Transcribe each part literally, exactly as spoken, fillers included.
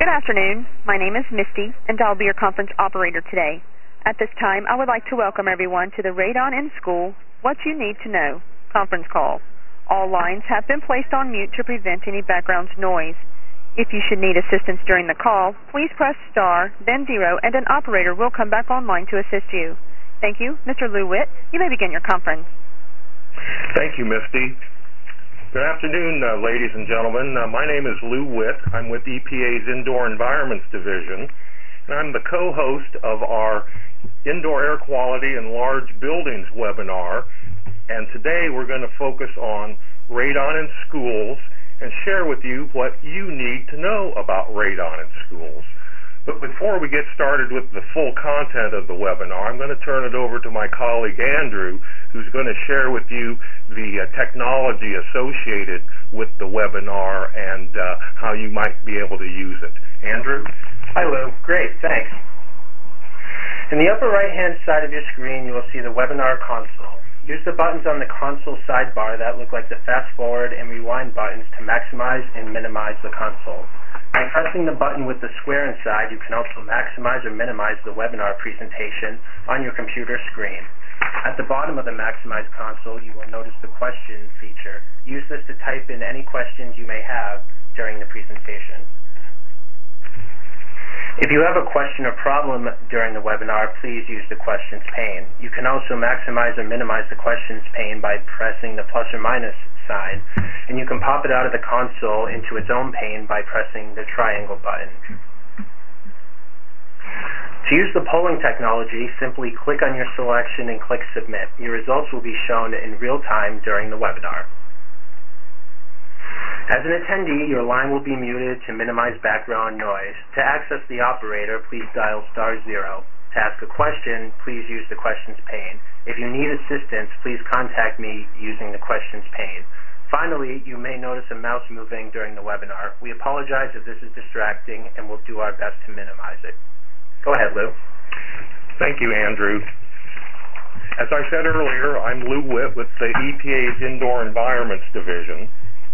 Good afternoon. My name is Misty, and I'll be your conference operator today. At this time, I would like to welcome everyone to the Radon in School What You Need to Know conference call. All lines have been placed on mute to prevent any background noise. If you should need assistance during the call, please press star, then zero, and an operator will come back online to assist you. Thank you. Mister Lou Witt, you may begin your conference. Thank you, Misty. Good afternoon, uh, ladies and gentlemen. Uh, my name is Lou Witt. I'm with E P A's Indoor Environments Division, and I'm the co-host of our Indoor Air Quality in Large Buildings webinar. And today we're going to focus on radon in schools and share with you what you need to know about radon in schools. But before we get started with the full content of the webinar, I'm going to turn it over to my colleague Andrew, who's going to share with you the uh, technology associated with the webinar and uh, how you might be able to use it. Andrew? Hi, Lou. Great, thanks. In the upper right-hand side of your screen, you will see the webinar console. Use the buttons on the console sidebar that look like the fast-forward and rewind buttons to maximize and minimize the console. By pressing the button with the square inside, you can also maximize or minimize the webinar presentation on your computer screen. At the bottom of the Maximize console, you will notice the question feature. Use this to type in any questions you may have during the presentation. If you have a question or problem during the webinar, please use the questions pane. You can also maximize or minimize the questions pane by pressing the plus or minus sign, and you can pop it out of the console into its own pane by pressing the triangle button. To use the polling technology, simply click on your selection and click Submit. Your results will be shown in real time during the webinar. As an attendee, your line will be muted to minimize background noise. To access the operator, please dial star zero. To ask a question, please use the questions pane. If you need assistance, please contact me using the questions pane. Finally, you may notice a mouse moving during the webinar. We apologize if this is distracting, and we'll do our best to minimize it. Go ahead, Lou. Thank you, Andrew. As I said earlier, I'm Lou Witt with the E P A's Indoor Environments Division.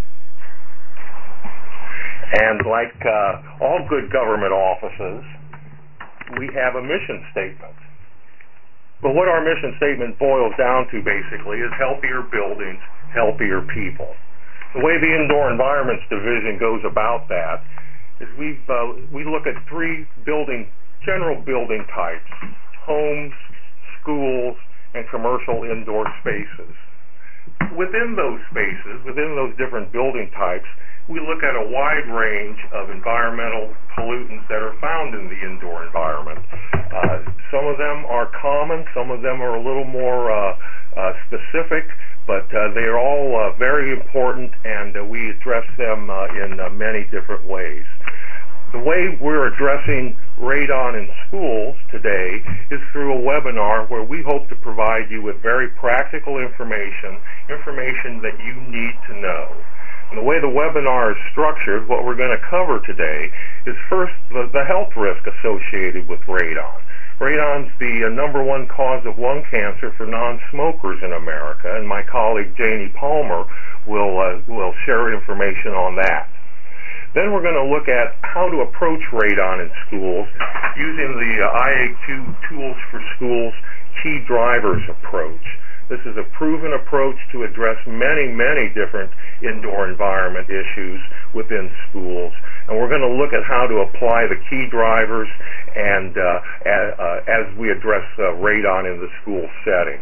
And like uh, all good government offices, we have a mission statement. But what our mission statement boils down to basically is healthier buildings, healthier people. The way the Indoor Environments Division goes about that is we've, uh, we look at three building, general building types: homes, schools, and commercial indoor spaces. Within those spaces, within those different building types, we look at a wide range of environmental pollutants that are found in the indoor environment. Uh, some of them are common, some of them are a little more uh, uh, specific, but uh, they are all uh, very important, and uh, we address them uh, in uh, many different ways. The way we're addressing radon in schools today is through a webinar where we hope to provide you with very practical information, information that you need to know. And the way the webinar is structured, what we're going to cover today is first the, the health risk associated with radon. Radon's the uh, number one cause of lung cancer for non-smokers in America, and my colleague Janie Palmer will, uh, will share information on that. Then we're going to look at how to approach radon in schools using the uh, I A two Tools for Schools Key Drivers approach. This is a proven approach to address many, many different indoor environment issues within schools. And we're going to look at how to apply the key drivers and uh, uh, as we address uh, radon in the school setting.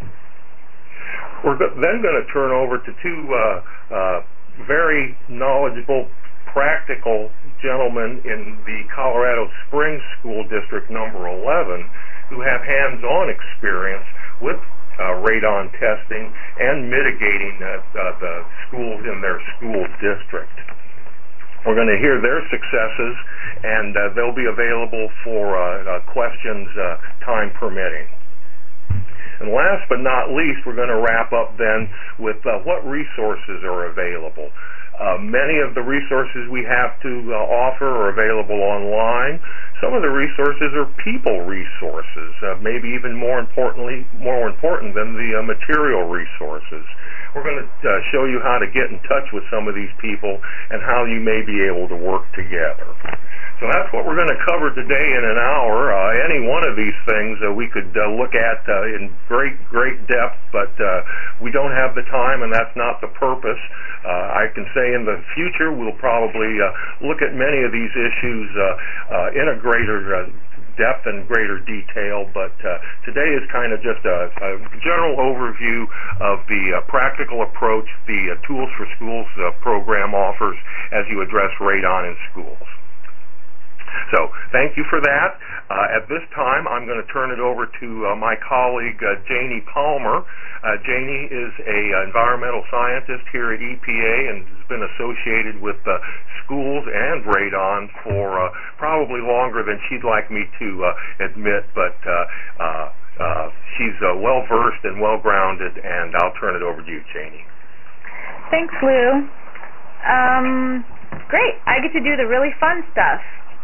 We're go then going to turn over to two uh, uh, very knowledgeable, practical gentlemen in the Colorado Springs School District number eleven who have hands-on experience with Uh, radon testing and mitigating uh, uh, the schools in their school district. We're going to hear their successes, and uh, they'll be available for uh, uh, questions, uh, time permitting. And last but not least, we're going to wrap up then with uh, what resources are available. Uh, many of the resources we have to uh, offer are available online. Some of the resources are people resources, uh, maybe even more importantly, more important than the uh, material resources. We're going to uh, show you how to get in touch with some of these people and how you may be able to work together. So that's what we're going to cover today in an hour. Uh, any one of these things uh, we could uh, look at uh, in great, great depth, but uh, we don't have the time, and that's not the purpose. Uh, I can say in the future we'll probably uh, look at many of these issues uh, uh, in a greater uh, depth and greater detail, but uh, today is kind of just a, a general overview of the uh, practical approach the uh, Tools for Schools uh, program offers as you address radon in schools. So thank you for that. Uh, at this time, I'm going to turn it over to uh, my colleague, uh, Janie Palmer. Uh, Janie is an uh, environmental scientist here at E P A and has been associated with uh, schools and radon for uh, probably longer than she'd like me to uh, admit, but uh, uh, uh, she's uh, well-versed and well-grounded, and I'll turn it over to you, Janie. Thanks, Lou. Um, great. I get to do the really fun stuff.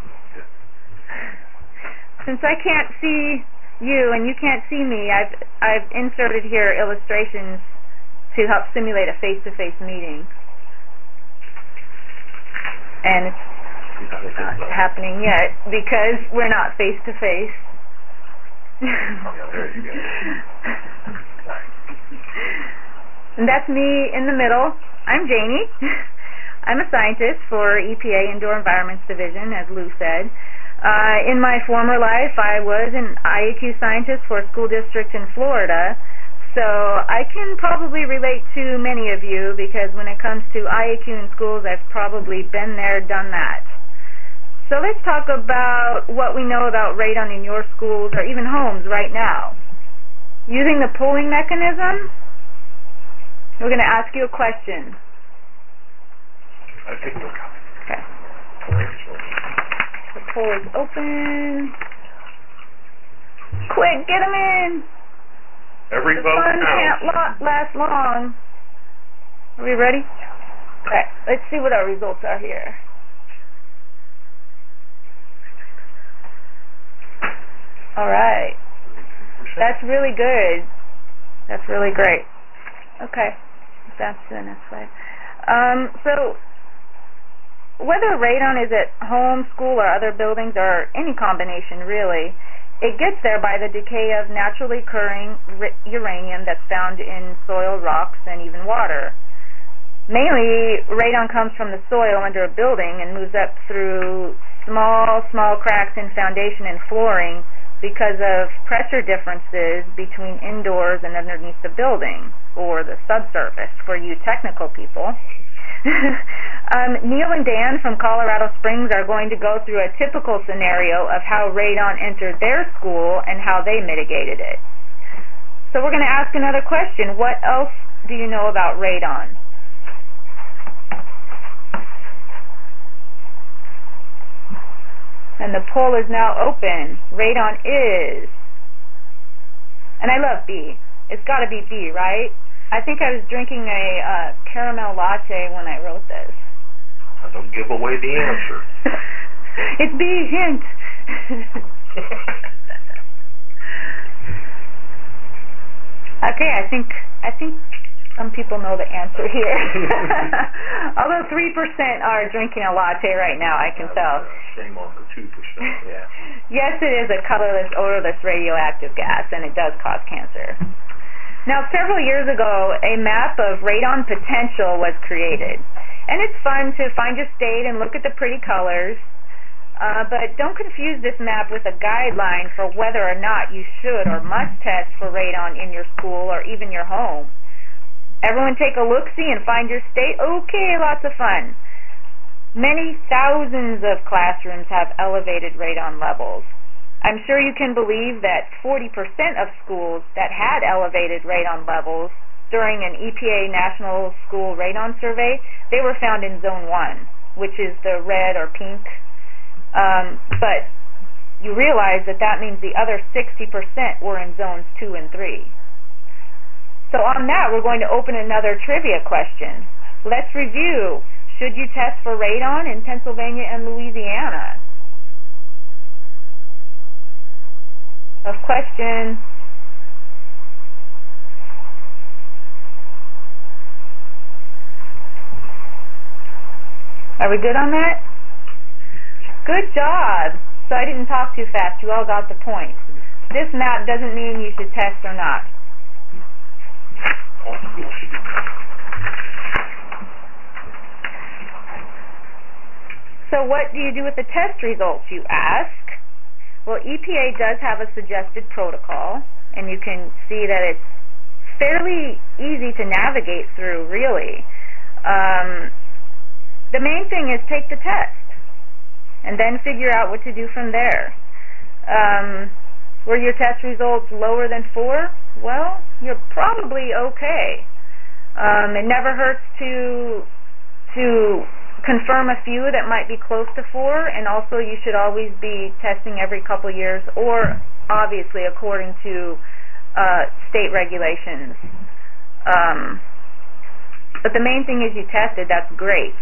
Since I can't see you and you can't see me, I've I've inserted here illustrations to help simulate a face-to-face meeting. And it's not happening yet because we're not face-to-face. And that's me in the middle. I'm Janie. I'm a scientist for E P A Indoor Environments Division, as Lou said. Uh, in my former life, I was an I A Q scientist for a school district in Florida, so I can probably relate to many of you because when it comes to I A Q in schools, I've probably been there, done that. So let's talk about what we know about radon in your schools or even homes right now. Using the pooling mechanism, we're going to ask you a question. I think we're coming. Okay. The pool is open. Quick, get them in. Every the vote fun counts. can't lo- last long. Are we ready? Okay, let's see what our results are here. All right. That's really good. That's really great. Okay, that's the next slide. Um, so, whether radon is at home, school, or other buildings, or any combination really, it gets there by the decay of naturally occurring uranium that's found in soil, rocks, and even water. Mainly, radon comes from the soil under a building and moves up through small, small cracks in foundation and flooring because of pressure differences between indoors and underneath the building, or the subsurface for you technical people. um, Neil and Dan from Colorado Springs are going to go through a typical scenario of how radon entered their school and how they mitigated it. So we're going to ask another question. What else do you know about radon? And the poll is now open. Radon is, and I love B. It's got to be B, right? I think I was drinking a uh, caramel latte when I wrote this. Don't give away the answer. It's B, hint. Okay, I think I think some people know the answer here. Although three percent are drinking a latte right now, I can tell. Shame on the two percent. Yeah. Yes, it is a colorless, odorless radioactive gas, and it does cause cancer. Now, several years ago, a map of radon potential was created. And it's fun to find your state and look at the pretty colors, uh, but don't confuse this map with a guideline for whether or not you should or must test for radon in your school or even your home. Everyone take a look-see and find your state. Okay, lots of fun. Many thousands of classrooms have elevated radon levels. I'm sure you can believe that forty percent of schools that had elevated radon levels during an E P A National School Radon Survey, they were found in Zone one, which is the red or pink. Um, but you realize that that means the other sixty percent were in Zones two and three. So on that, we're going to open another trivia question. Let's review. Should you test for radon in Pennsylvania and Louisiana? Of question. Are we good on that? Good job. So I didn't talk too fast. You all got the point. This map doesn't mean you should test or not. So what do you do with the test results, you ask? Well, E P A does have a suggested protocol, and you can see that it's fairly easy to navigate through, really. Um, the main thing is take the test, and then figure out what to do from there. Um, were your test results lower than four? Well, you're probably okay. Um, it never hurts to to confirm a few that might be close to four, and also you should always be testing every couple years, or obviously according to uh, state regulations. Um, but the main thing is you tested. That's great.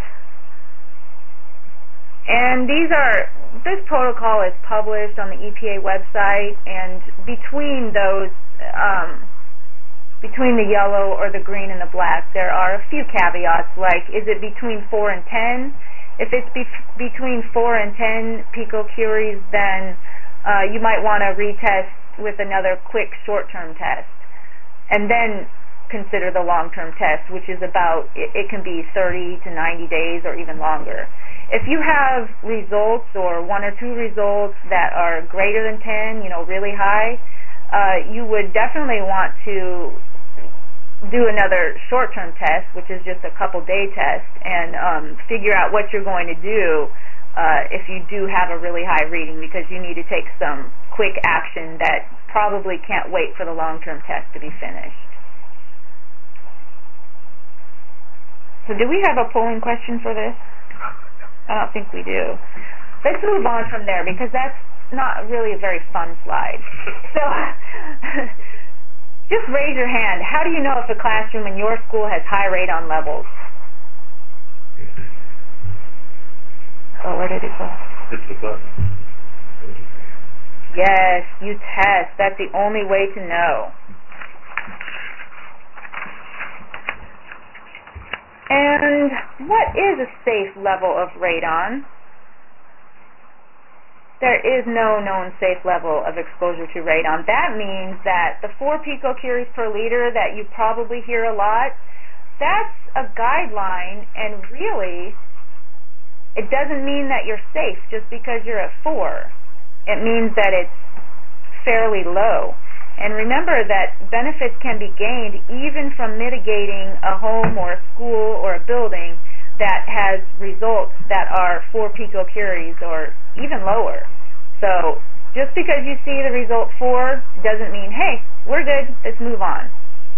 And these are, this protocol is published on the E P A website, and between those, um, between the yellow or the green and the black, there are a few caveats, like is it between four and ten? If it's be between four and ten picocuries, then uh, you might want to retest with another quick short-term test, and then consider the long-term test, which is about, it, it can be thirty to ninety days or even longer. If you have results or one or two results that are greater than ten, you know, really high, uh, you would definitely want to do another short-term test, which is just a couple-day test, and um, figure out what you're going to do uh, if you do have a really high reading, because you need to take some quick action that probably can't wait for the long-term test to be finished. So do we have a polling question for this? I don't think we do. Let's move on from there, because that's not really a very fun slide. So just raise your hand. How do you know if a classroom in your school has high radon levels? Oh, where did it go? It's the button. Yes, you test. That's the only way to know. And what is a safe level of radon? There is no known safe level of exposure to radon. That means that the four picocuries per liter that you probably hear a lot, that's a guideline, and really, it doesn't mean that you're safe just because you're at four. It means that it's fairly low. And remember that benefits can be gained even from mitigating a home or a school or a building that has results that are four picocuries or even lower. So just because you see the result four doesn't mean, hey, we're good, let's move on.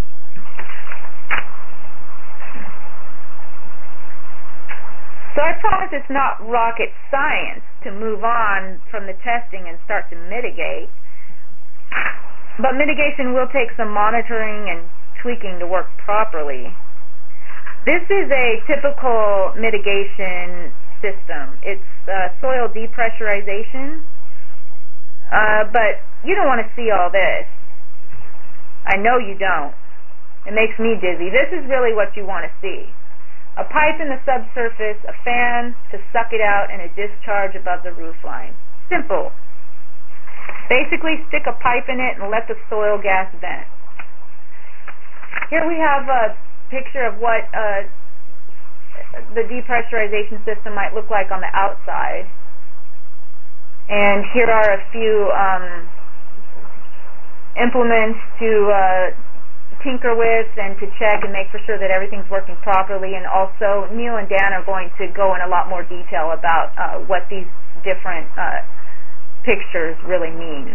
So I promise it's not rocket science to move on from the testing and start to mitigate. But mitigation will take some monitoring and tweaking to work properly. This is a typical mitigation system. It's uh, soil depressurization, uh, but you don't want to see all this. I know you don't. It makes me dizzy. This is really what you want to see. A pipe in the subsurface, a fan to suck it out, and a discharge above the roof line. Simple. Basically, stick a pipe in it and let the soil gas vent. Here we have a picture of what uh, the depressurization system might look like on the outside. And here are a few um, implements to uh, tinker with and to check and make for sure that everything's working properly. And also, Neil and Dan are going to go in a lot more detail about uh, what these different uh, pictures really mean.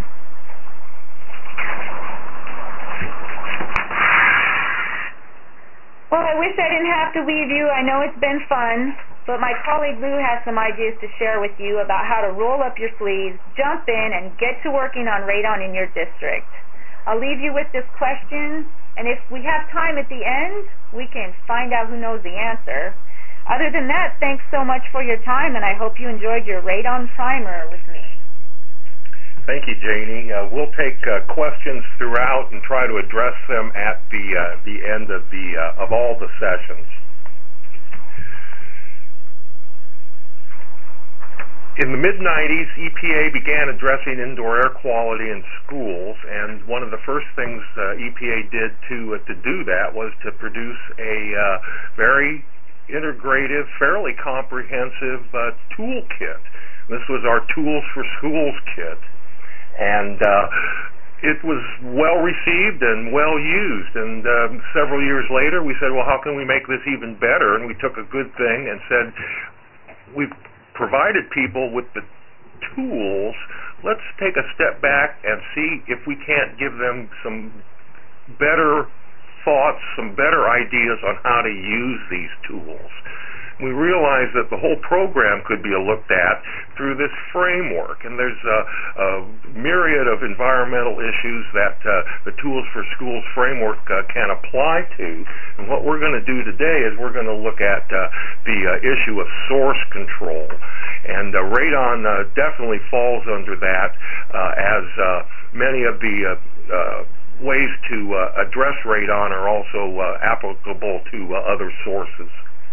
Well, I wish I didn't have to leave you. I know it's been fun, but my colleague Lou has some ideas to share with you about how to roll up your sleeves, jump in, and get to working on radon in your district. I'll leave you with this question, and if we have time at the end, we can find out who knows the answer. Other than that, thanks so much for your time, and I hope you enjoyed your radon primer with me. Thank you, Janie. Uh, we'll take uh, questions throughout and try to address them at the uh, the end of the uh, of all the sessions. in the mid nineties, E P A began addressing indoor air quality in schools, and one of the first things uh, E P A did to uh, to do that was to produce a uh, very integrative, fairly comprehensive uh, toolkit. This was our Tools for Schools kit, and uh, it was well received and well used. And um, several years later, we said, well, how can we make this even better? And we took a good thing and said, we've provided people with the tools. Let's take a step back and see if we can't give them some better thoughts, some better ideas on how to use these tools. We realized that the whole program could be looked at through this framework, and there's a, a myriad of environmental issues that uh, the Tools for Schools framework uh, can apply to. And what we're going to do today is we're going to look at uh, the uh, issue of source control, and uh, radon uh, definitely falls under that, uh, as uh, many of the uh, uh, ways to uh, address radon are also uh, applicable to uh, other sources.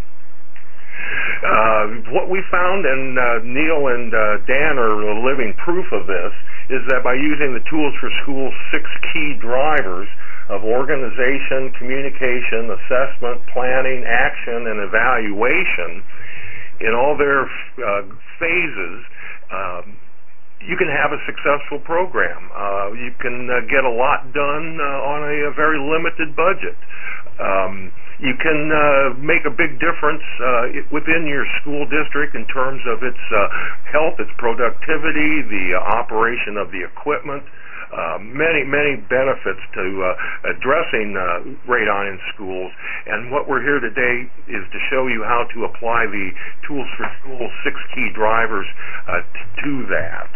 Uh, what we found, and uh, Neil and uh, Dan are living proof of this, is that by using the Tools for Schools six key drivers of organization, communication, assessment, planning, action, and evaluation, in all their uh, phases, um, you can have a successful program. Uh, you can uh, get a lot done uh, on a, a very limited budget. Um, you can uh, make a big difference uh, within your school district in terms of its uh, health, its productivity, the uh, operation of the equipment. Uh, many, many benefits to uh, addressing uh, radon in schools. And what we're here today is to show you how to apply the Tools for Schools six key drivers uh, to that.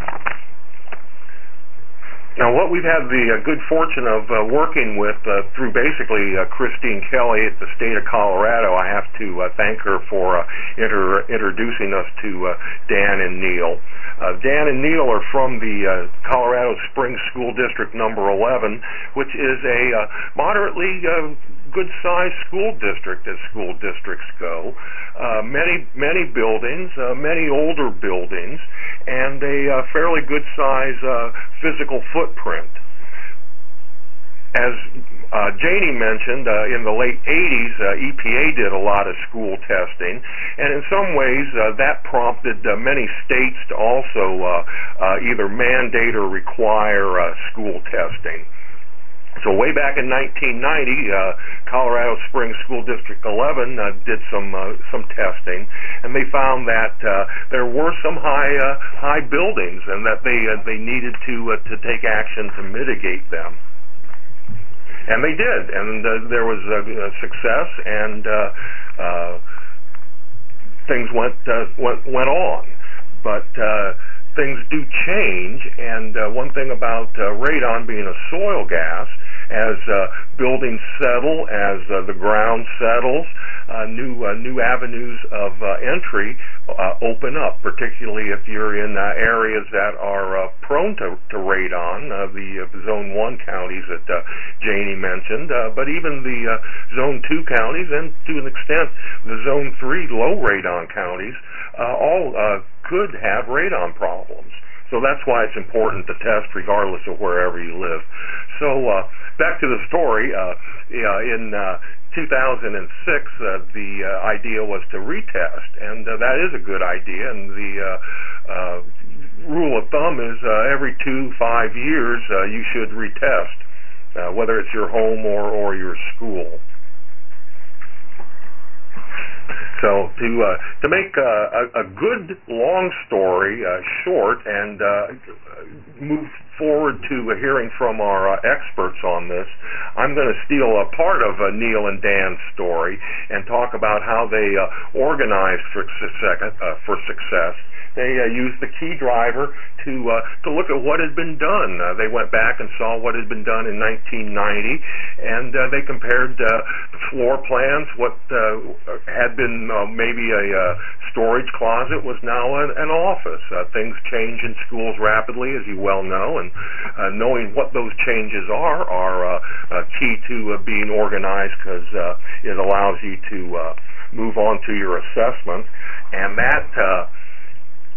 Now, what we've had the uh, good fortune of uh, working with uh, through basically uh, Christine Kelly at the state of Colorado, I have to uh, thank her for uh, inter introducing us to uh, Dan and Neil. Uh, Dan and Neil are from the uh, Colorado Springs School District number eleven, which is a uh, moderately uh, good-sized school district as school districts go. Uh, many, many buildings, uh, many older buildings, and a uh, fairly good-sized uh, physical footprint. As uh, Janie mentioned, uh, in the late eighties, uh, E P A did a lot of school testing, and in some ways uh, that prompted uh, many states to also uh, uh, either mandate or require uh, school testing. So way back in nineteen ninety, uh, Colorado Springs School District eleven uh, did some uh, some testing, and they found that uh, there were some high uh, high buildings, and that they uh, they needed to uh, to take action to mitigate them. And they did, and uh, there was a, a success, and uh, uh, things went uh, went went on, but. Uh, Things do change, and uh, one thing about uh, radon being a soil gas, as uh, buildings settle, as uh, the ground settles, uh, new uh, new avenues of uh, entry uh, open up, particularly if you're in uh, areas that are uh, prone to, to radon, uh, the uh, Zone one counties that uh, Janie mentioned, uh, but even the uh, Zone two counties, and to an extent the Zone three low radon counties, uh, all uh, could have radon problems. So that's why it's important to test regardless of wherever you live. So uh, back to the story. Uh, yeah, in uh, two thousand six, uh, the uh, idea was to retest, and uh, that is a good idea. And the uh, uh, rule of thumb is uh, every two, five years uh, you should retest, uh, whether it's your home or, or your school. So to uh, to make uh, a, a good long story uh, short, and uh, move forward to uh, hearing from our uh, experts on this, I'm going to steal a part of uh, Neil and Dan's story and talk about how they uh, organized for success. Uh, for success. They uh, used the key driver to uh, to look at what had been done. Uh, they went back and saw what had been done in nineteen ninety, and uh, they compared uh, the floor plans. What uh, had been uh, maybe a uh, storage closet was now an, an office. Uh, things change in schools rapidly, as you well know, and uh, knowing what those changes are are uh, uh, key to uh, being organized, because uh, it allows you to uh, move on to your assessment, and that. Uh,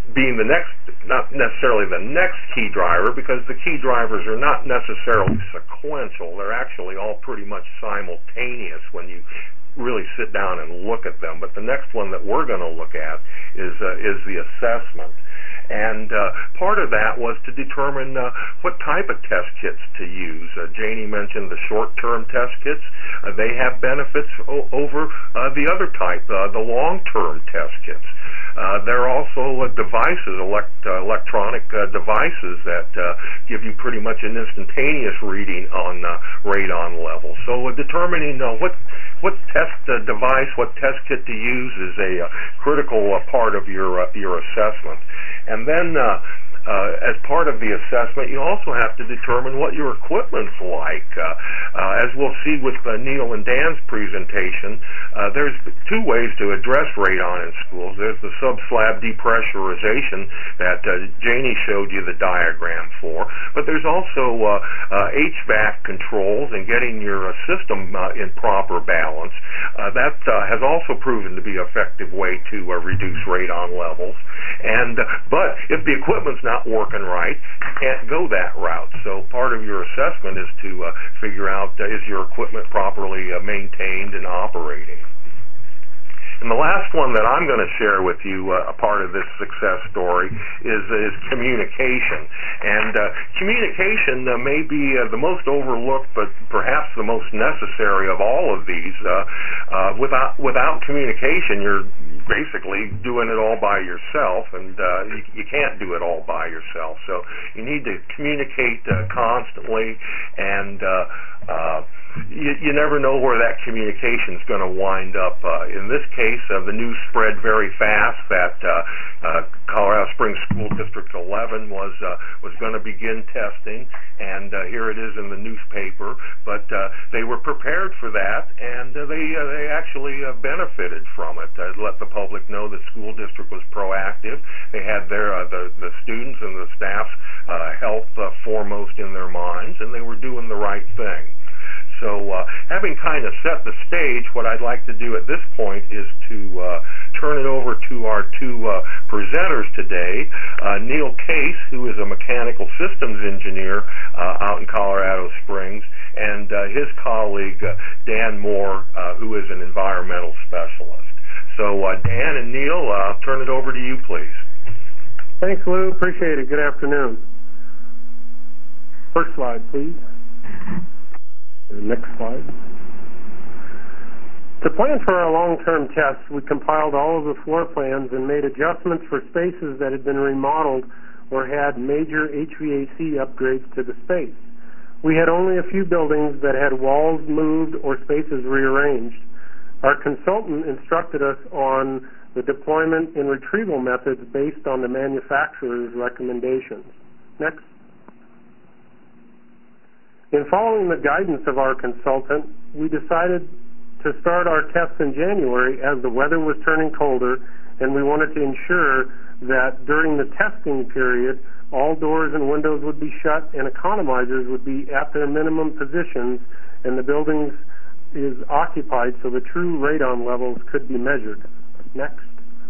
being the next, not necessarily the next key driver, because the key drivers are not necessarily sequential. They're actually all pretty much simultaneous when you really sit down and look at them. But the next one that we're going to look at is uh, is the assessment. And uh, part of that was to determine uh, what type of test kits to use. Uh, Janie mentioned the short-term test kits. Uh, they have benefits o- over uh, the other type, uh, the long-term test kits. Uh, there are also uh, devices, elect, uh, electronic uh, devices that uh, give you pretty much an instantaneous reading on uh, radon levels. So uh, determining uh, what what test uh, device, what test kit to use is a uh, critical uh, part of your uh, your assessment. And then uh, uh, as part of the assessment, you also have to determine what your equipment's like. Uh, uh, as we'll see with uh, Neil and Dan's presentation, uh, there's two ways to address radon in schools. There's the sub-slab depressurization that uh, Janie showed you the diagram for, but there's also uh, uh, H V A C controls and getting your uh, system uh, in proper balance. Uh, that uh, has also proven to be an effective way to uh, reduce radon levels. And uh, but if the equipment's not working right, you can't go that route. So part of your assessment is to uh, figure out uh, is your equipment properly uh, maintained and operating. And the last one that I'm going to share with you, uh, a part of this success story, is is communication. And uh, communication uh, may be uh, the most overlooked, but perhaps the most necessary of all of these. Uh, uh, without without communication, you're basically doing it all by yourself, and uh, you, you can't do it all by yourself. So you need to communicate uh, constantly, and uh, uh, you, you never know where that communication is going to wind up. Uh, in this case, uh, the news spread very fast that uh, uh, Colorado Springs School District eleven was uh, was going to begin testing, and uh, here it is in the newspaper. But uh, they were prepared for that, and uh, they uh, they actually uh, benefited from it. Uh, let the public know the school district was proactive. They had their uh, the the students and the staff's uh, health uh, foremost in their minds, and they were doing the right thing. So uh, having kind of set the stage, what I'd like to do at this point is to uh, turn it over to our two uh, presenters today, uh, Neil Case, who is a mechanical systems engineer uh, out in Colorado Springs, and uh, his colleague, uh, Dan Moore, uh, who is an environmental specialist. So uh, Dan and Neil, uh, I'll turn it over to you, please. Thanks, Lou. Appreciate it. Good afternoon. First slide, please. Next slide. To plan for our long-term tests, we compiled all of the floor plans and made adjustments for spaces that had been remodeled or had major H V A C upgrades to the space. We had only a few buildings that had walls moved or spaces rearranged. Our consultant instructed us on the deployment and retrieval methods based on the manufacturer's recommendations. Next. In following the guidance of our consultant, we decided to start our tests in January as the weather was turning colder, and we wanted to ensure that during the testing period, all doors and windows would be shut and economizers would be at their minimum positions, and the buildings is occupied so the true radon levels could be measured. Next.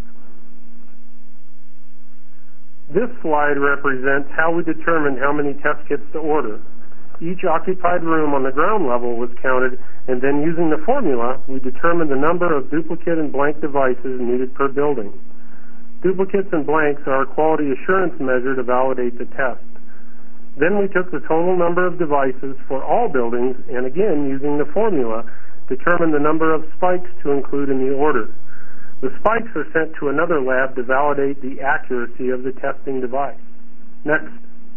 This slide represents how we determined how many test kits to order. Each occupied room on the ground level was counted, and then using the formula, we determined the number of duplicate and blank devices needed per building. Duplicates and blanks are a quality assurance measure to validate the test. Then we took the total number of devices for all buildings, and again, using the formula, determined the number of spikes to include in the order. The spikes are sent to another lab to validate the accuracy of the testing device. Next.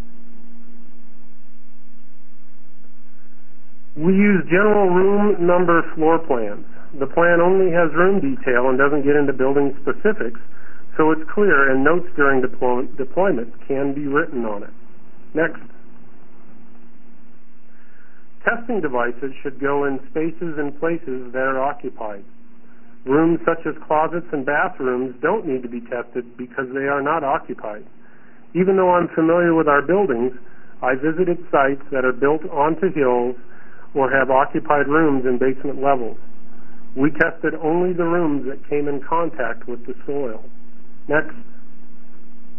We use general room number floor plans. The plan only has room detail and doesn't get into building specifics, so it's clear, and notes during deploy- deployment can be written on it. Next. Testing devices should go in spaces and places that are occupied. Rooms such as closets and bathrooms don't need to be tested because they are not occupied. Even though I'm familiar with our buildings, I visited sites that are built onto hills or have occupied rooms in basement levels. We tested only the rooms that came in contact with the soil. Next.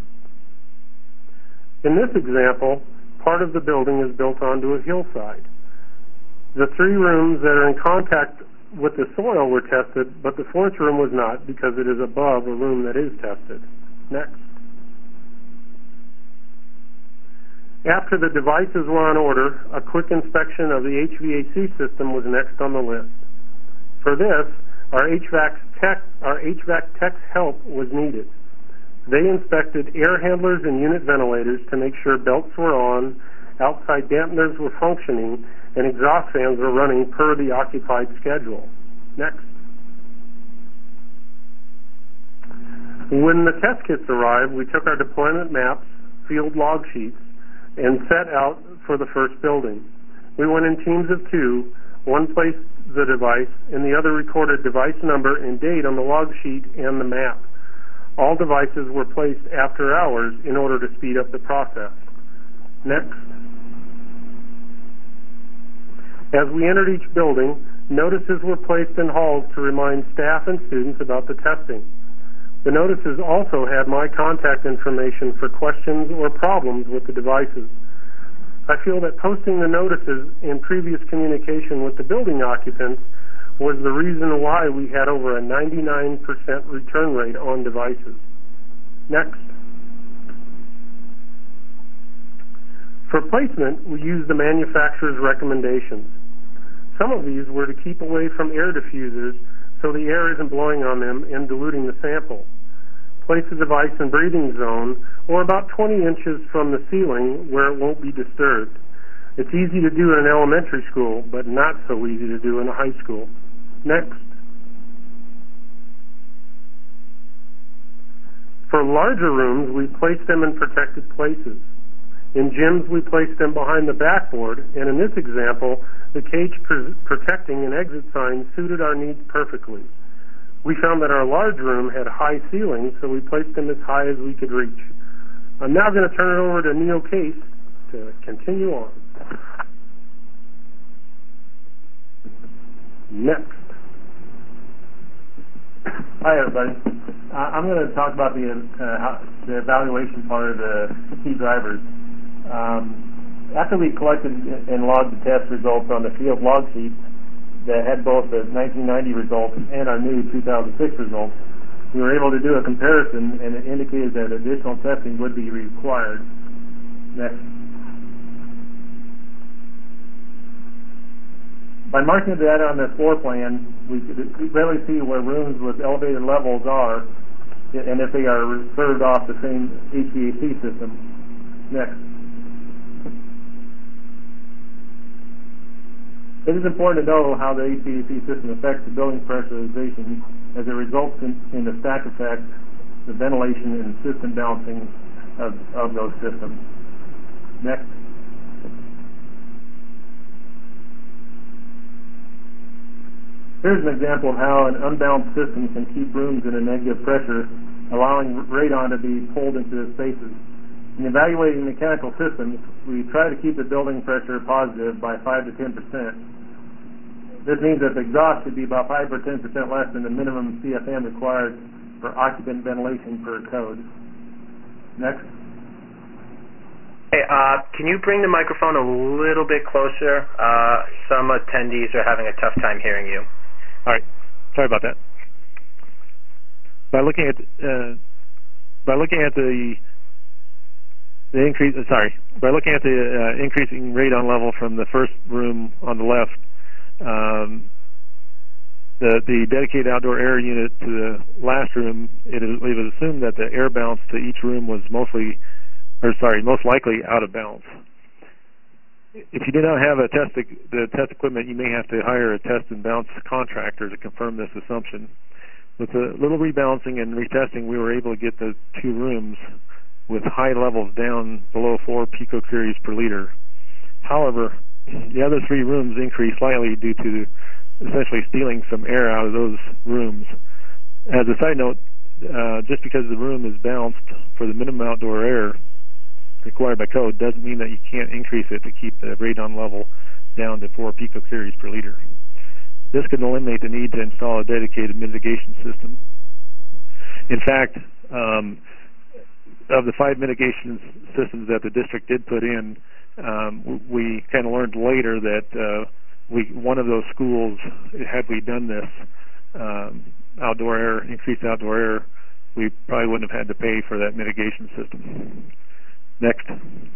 In this example, part of the building is built onto a hillside. The three rooms that are in contact with the soil were tested, but the fourth room was not because it is above a room that is tested. Next. After the devices were on order, a quick inspection of the H V A C system was next on the list. For this, our H V A C tech, our H V A C tech's help was needed. They inspected air handlers and unit ventilators to make sure belts were on, outside dampeners were functioning, and exhaust fans were running per the occupied schedule. Next. When the test kits arrived, we took our deployment maps, field log sheets, and set out for the first building. We went in teams of two. One placed the device, and the other recorded device number and date on the log sheet and the map. All devices were placed after hours in order to speed up the process. Next. As we entered each building, notices were placed in halls to remind staff and students about the testing. The notices also had my contact information for questions or problems with the devices. I feel that posting the notices in previous communication with the building occupants was the reason why we had over a ninety-nine percent return rate on devices. Next. For placement, we used the manufacturer's recommendations. Some of these were to keep away from air diffusers so the air isn't blowing on them and diluting the sample. Place the device in breathing zone or about twenty inches from the ceiling where it won't be disturbed. It's easy to do in an elementary school, but not so easy to do in a high school. Next. For larger rooms, we placed them in protected places. In gyms, we placed them behind the backboard, and in this example, the cage pr- protecting an exit sign suited our needs perfectly. We found that our large room had high ceilings, so we placed them as high as we could reach. I'm now going to turn it over to Neil Case to continue on. Next. Hi, everybody. Uh, I'm going to talk about the, uh, how, the evaluation part of the key drivers. Um, after we collected and logged the test results on the field log sheet that had both the nineteen ninety results and our new two thousand six results, we were able to do a comparison, and it indicated that additional testing would be required. Next. By marking the data on the floor plan, we could really see where rooms with elevated levels are and if they are served off the same H V A C system. Next. It is important to know how the H V A C system affects the building pressurization as it results in, in the stack effect, the ventilation, and system balancing of, of those systems. Next. Here's an example of how an unbalanced system can keep rooms in a negative pressure, allowing radon to be pulled into the spaces. In evaluating mechanical systems, we try to keep the building pressure positive by five to ten percent. This means that the exhaust should be about five or ten percent less than the minimum C F M required for occupant ventilation per code. Next. Hey, uh, can you bring the microphone a little bit closer? Uh, some attendees are having a tough time hearing you. All right. Sorry about that. By looking at uh, by looking at the the increase, uh, sorry, by looking at the uh, increasing radon level from the first room on the left. Um, the, the dedicated outdoor air unit to the last room, it, is, it was assumed that the air balance to each room was mostly, or sorry, most likely out of balance. If you do not have a test, the test equipment, you may have to hire a test and balance contractor to confirm this assumption. With a little rebalancing and retesting, we were able to get the two rooms with high levels down below four picocuries per liter. However, the other three rooms increased slightly due to essentially stealing some air out of those rooms. As a side note, uh, just because the room is balanced for the minimum outdoor air required by code doesn't mean that you can't increase it to keep the radon level down to four picocuries per liter. This could eliminate the need to install a dedicated mitigation system. In fact, um, of the five mitigation systems that the district did put in, um, we kind of learned later that uh, we one of those schools, had we done this um, outdoor air, increased outdoor air, we probably wouldn't have had to pay for that mitigation system. Next.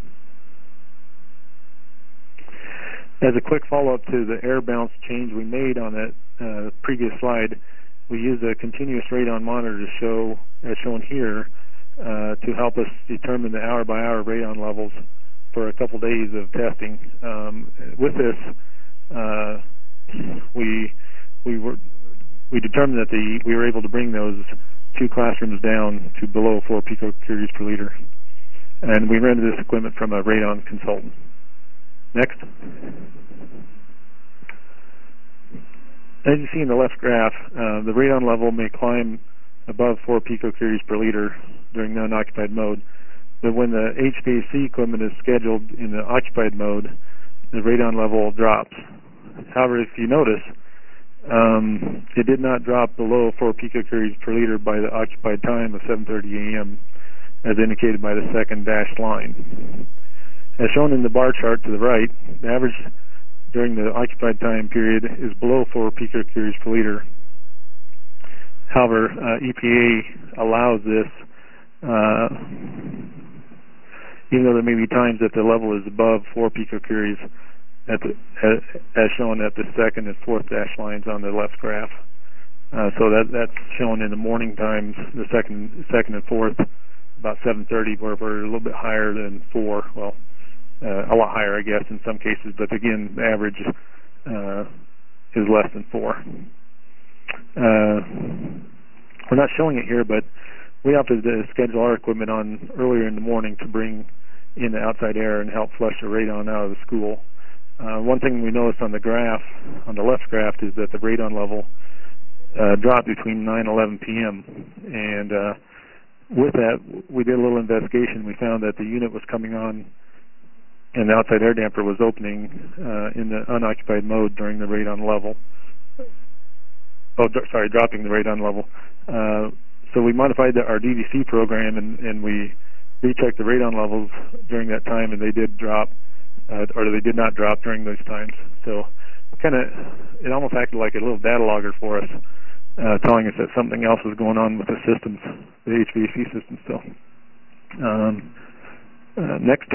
As a quick follow-up to the air balance change we made on that uh, previous slide, we used a continuous radon monitor to show, as shown here, uh, to help us determine the hour-by-hour radon levels for a couple days of testing. Um, with this, uh, we we were we determined that the we were able to bring those two classrooms down to below four picocuries per liter, and we rented this equipment from a radon consultant. Next. As you see in the left graph, uh, the radon level may climb above four picocuries per liter during non-occupied mode, but when the H V A C equipment is scheduled in the occupied mode, the radon level drops. However, if you notice, um, it did not drop below four picocuries per liter by the occupied time of seven thirty a m, as indicated by the second dashed line. As shown in the bar chart to the right, the average during the occupied time period is below four picocuries per liter. However, uh, E P A allows this, uh, even though there may be times that the level is above four picocuries, at the, as, as shown at the second and fourth dash lines on the left graph. Uh, so that that's shown in the morning times, the second, second and fourth, about seven thirty, where we're a little bit higher than four. Well. Uh, a lot higher, I guess, in some cases, but again, the average uh, is less than four. Uh, we're not showing it here, but we opted to schedule our equipment on earlier in the morning to bring in the outside air and help flush the radon out of the school. Uh, one thing we noticed on the graph, on the left graph, is that the radon level uh, dropped between nine and eleven p m And uh, with that, we did a little investigation. We found that the unit was coming on and the outside air damper was opening uh, in the unoccupied mode during the radon level. Oh, d- sorry, dropping the radon level. Uh, so we modified the, our D V C program, and, and we rechecked the radon levels during that time, and they did drop, uh, or they did not drop during those times. So kind of, it almost acted like a little data logger for us, uh, telling us that something else was going on with the systems, the H V A C system still. Um, uh, next.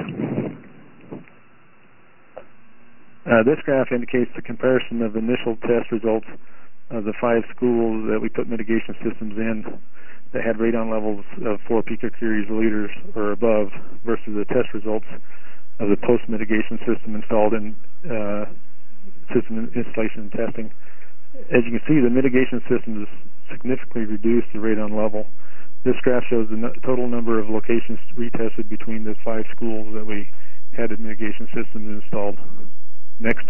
Uh, this graph indicates the comparison of initial test results of the five schools that we put mitigation systems in that had radon levels of four picocuries per liter or above versus the test results of the post-mitigation system installed in uh, system installation and testing. As you can see, the mitigation systems significantly reduced the radon level. This graph shows the no- total number of locations retested between the five schools that we had the mitigation systems installed. Next.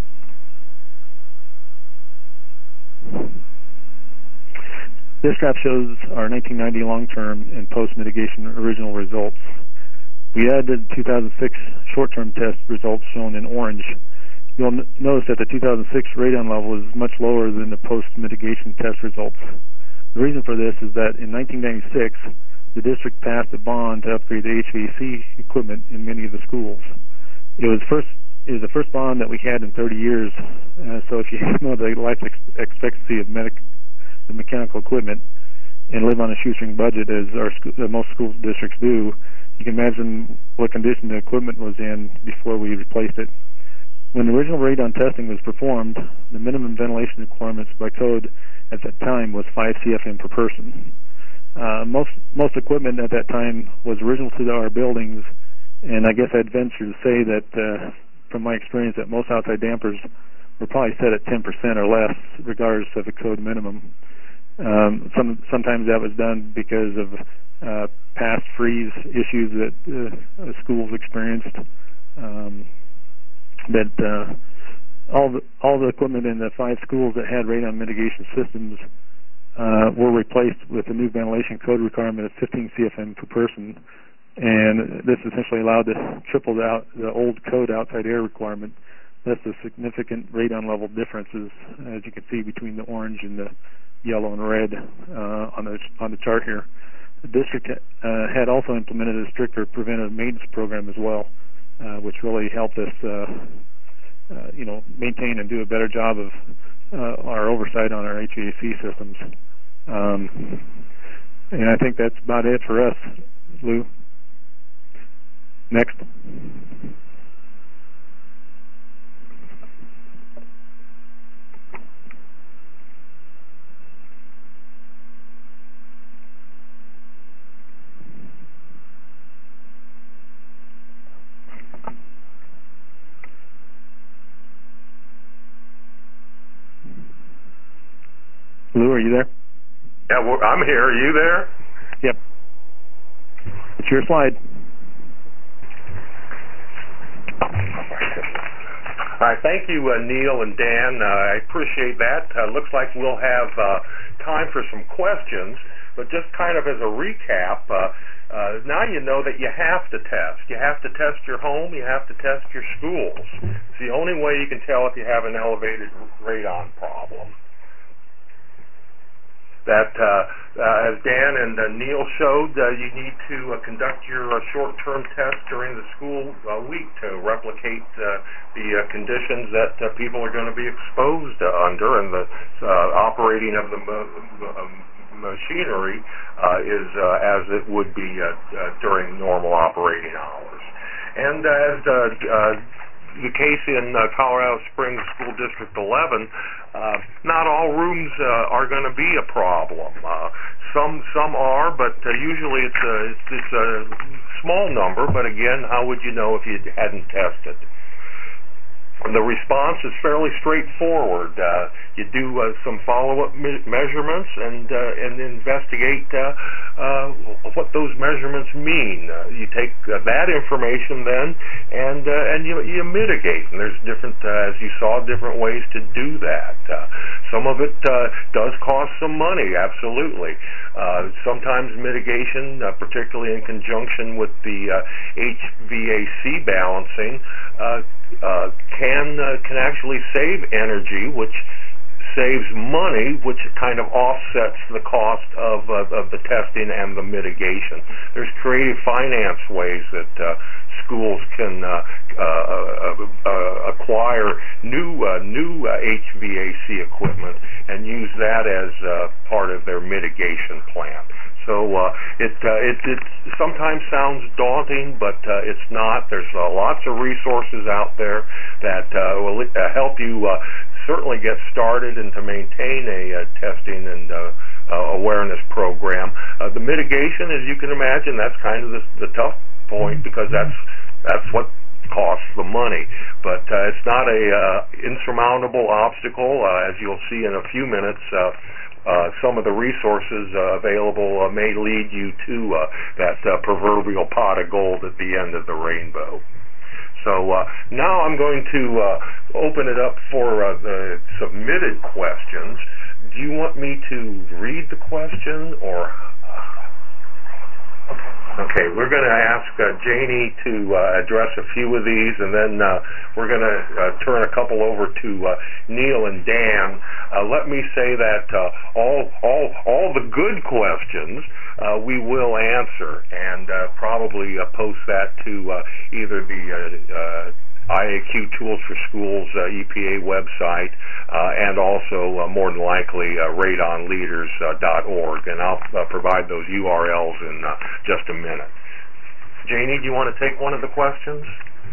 This graph shows our nineteen ninety long-term and post-mitigation original results. We added two thousand six short-term test results shown in orange. You'll n- notice that the two thousand six radon level is much lower than the post-mitigation test results. The reason for this is that in nineteen ninety-six, the district passed a bond to upgrade the H V A C equipment in many of the schools. It was first It was the first bond that we had in thirty years, uh, so if you know the life ex- expectancy of medic- the mechanical equipment and live on a shoestring budget, as our sc- uh, most school districts do, you can imagine what condition the equipment was in before we replaced it. When the original radon testing was performed, the minimum ventilation requirements by code at that time was five C F M per person. Uh, most most equipment at that time was original to our buildings, and I guess I'd venture to say that uh, from my experience that most outside dampers were probably set at ten percent or less, regardless of the code minimum. Um, some, sometimes that was done because of uh, past freeze issues that uh, schools experienced. Um, that uh, all the all the equipment in the five schools that had radon mitigation systems uh, were replaced with a new ventilation code requirement of fifteen C F M per person. And this essentially allowed to triple the, out, the old code outside air requirement. That's the significant radon level differences, as you can see, between the orange and the yellow and red uh, on the on the chart here. the district uh, had also implemented a stricter preventive maintenance program as well, uh, which really helped us, uh, uh, you know, maintain and do a better job of uh, our oversight on our H V A C systems. Um, and I think that's about it for us, Lou. Next. Lou, are you there? Yeah, well, I'm here. Are you there? Yep. It's your slide. All right, thank you, uh, Neil and Dan. Uh, I appreciate that. Uh, looks like we'll have uh, time for some questions, but just kind of as a recap, uh, uh, now you know that you have to test. You have to test your home. You have to test your schools. It's the only way you can tell if you have an elevated radon problem. That, uh, uh, as Dan and uh, Neil showed, uh, you need to uh, conduct your uh, short-term test during the school uh, week to replicate uh, the uh, conditions that uh, people are going to be exposed uh, under, and the uh, operating of the uh, machinery uh, is uh, as it would be uh, uh, during normal operating hours. And as uh, uh, the case in uh, Colorado Springs School District eleven, uh, not all rooms uh, are going to be a problem. Uh, some some are, but uh, usually it's a, it's, it's a small number, but again, how would you know if you hadn't tested? The response is fairly straightforward. Uh, you do uh, some follow-up me measurements and uh, and investigate uh, uh, what those measurements mean. Uh, you take uh, that information then and uh, and you you mitigate. And there's different, uh, as you saw, different ways to do that. Uh, some of it uh, does cost some money, absolutely. Uh, sometimes mitigation, uh, particularly in conjunction with the uh, H V A C balancing, uh, uh, can uh, can actually save energy, which saves money, which kind of offsets the cost of uh, of the testing and the mitigation. There's creative finance ways that uh, schools can uh, uh, uh, acquire new uh, new uh, H V A C equipment and use that as uh, part of their mitigation plan. So uh, it, uh, it it sometimes sounds daunting, but uh, it's not. There's uh, lots of resources out there that uh, will uh, help you uh, certainly get started and to maintain a uh, testing and uh, uh, awareness program. Uh, the mitigation, as you can imagine, that's kind of the, the tough point, because that's that's what costs the money. But uh, it's not a uh, insurmountable obstacle, uh, as you'll see in a few minutes. Uh, Uh, some of the resources uh, available uh, may lead you to uh, that uh, proverbial pot of gold at the end of the rainbow. So uh, now I'm going to uh, open it up for uh, the submitted questions. Do you want me to read the question, or? Okay, we're going to ask uh, Janie to uh, address a few of these, and then uh, we're going to uh, turn a couple over to uh, Neil and Dan. Uh, let me say that uh, all all all the good questions uh, we will answer, and uh, probably uh, post that to uh, either the uh, uh, I A Q Tools for Schools uh, E P A website, uh, and also uh, more than likely uh, radon leaders dot org, and I'll uh, provide those U R Ls in uh, just a minute. Janie, do you want to take one of the questions?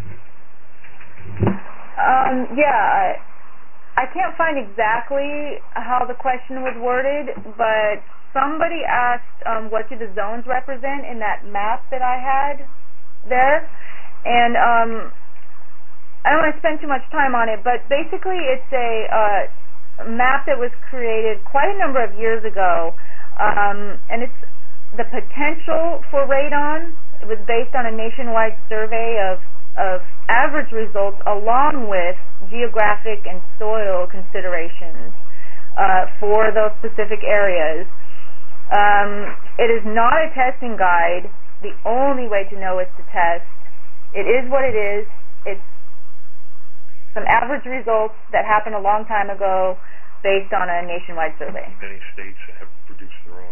Um, yeah, I can't find exactly how the question was worded, but somebody asked um, what do the zones represent in that map that I had there, and um, I don't want to spend too much time on it, but basically it's a uh, map that was created quite a number of years ago, um, and it's the potential for radon. It was based on a nationwide survey of, of average results along with geographic and soil considerations uh, for those specific areas. Um, it is not a testing guide. The only way to know is to test. It is what it is. It's some average results that happened a long time ago based on a nationwide survey. Many states have produced their own.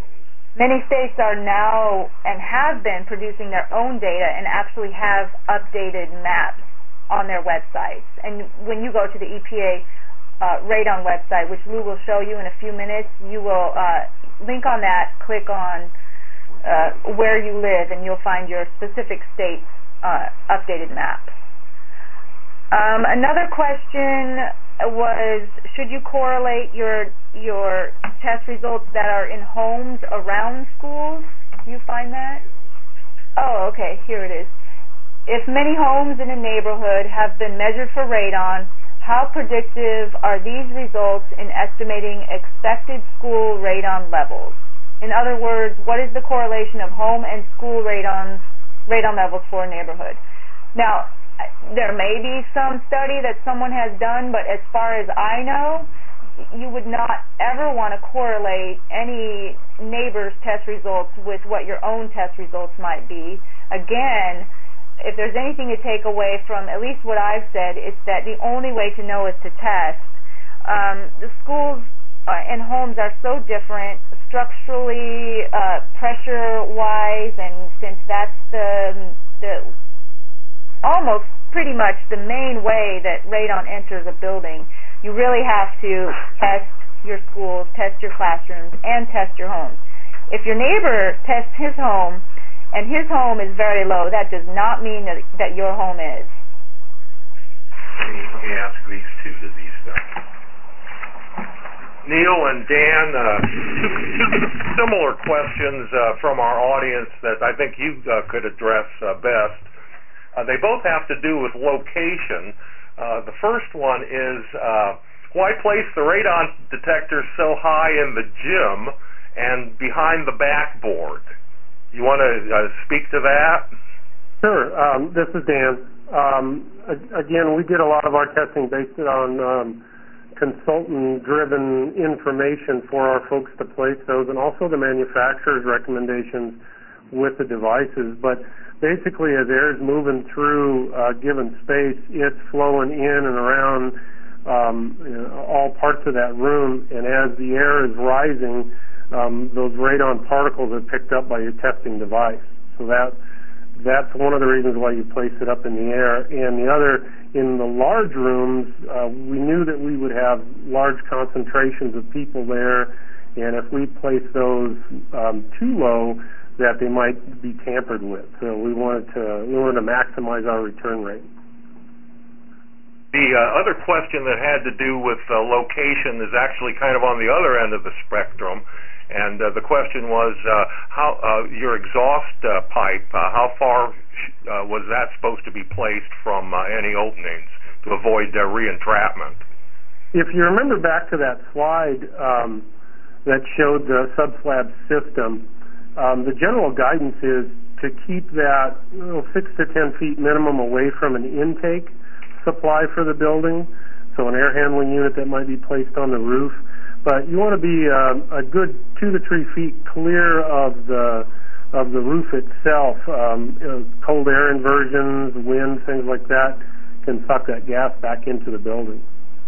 Many states are now and have been producing their own data and actually have updated maps on their websites. And when you go to the E P A uh, Radon website, which Lou will show you in a few minutes, you will uh, link on that, click on uh, where you live, and you'll find your specific state's uh, updated map. Um, another question was, should you correlate your your test results that are in homes around schools? Do you find that? Oh, okay, here it is. If many homes in a neighborhood have been measured for radon, how predictive are these results in estimating expected school radon levels? In other words, what is the correlation of home and school radon radon levels for a neighborhood? Now, there may be some study that someone has done, but as far as I know, you would not ever want to correlate any neighbor's test results with what your own test results might be. Again, if there's anything to take away from at least what I've said, it's that the only way to know is to test. Um, the schools uh, and homes are so different structurally, uh, pressure-wise, and since that's the, the almost pretty much the main way that radon enters a building, you really have to test your schools, test your classrooms, and test your homes. If your neighbor tests his home and his home is very low, that does not mean that, that your home is. Let me ask these two to these guys. Neil and Dan, uh, two, two similar questions uh, from our audience that I think you uh, could address uh, best. Uh, they both have to do with location. Uh, the first one is, uh, why place the radon detector so high in the gym and behind the backboard? You want to uh, speak to that? Sure. Um, this is Dan. Um, again, we did a lot of our testing based on um, consultant-driven information for our folks to place those, and also the manufacturer's recommendations with the devices. But basically, as air is moving through a given space, it's flowing in and around um, you know, all parts of that room, and as the air is rising, um, those radon particles are picked up by your testing device. So that that's one of the reasons why you place it up in the air. And the other, in the large rooms, uh, we knew that we would have large concentrations of people there, and if we place those um, too low, that they might be tampered with. So we wanted to we wanted to maximize our return rate. The uh, other question that had to do with uh, location is actually kind of on the other end of the spectrum, and uh, the question was uh, how uh, your exhaust uh, pipe, uh, how far uh, was that supposed to be placed from uh, any openings to avoid uh, re-entrapment? If you remember back to that slide um, that showed the subslab system, Um, the general guidance is to keep that you know, six to ten feet minimum away from an intake supply for the building, so an air handling unit that might be placed on the roof. But you want to be uh, a good two to three feet clear of the of the roof itself. Um, you know, cold air inversions, wind, things like that can suck that gas back into the building.